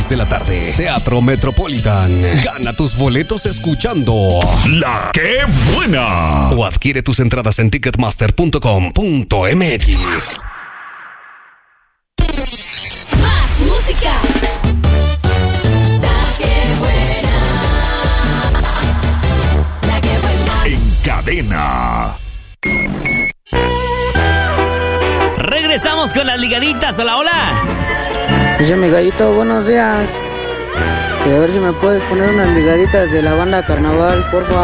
6 de la tarde. Teatro Metropolitan. Gana tus boletos escuchando La ¡Qué Buena! O adquiere tus entradas en ticketmaster.com.mx. Más música. La que buena. La que buena. En cadena. Regresamos con las ligaditas. Hola, hola. Dice mi gallito, buenos días. A ver si me puedes poner unas ligaditas de la banda Carnaval, porfa.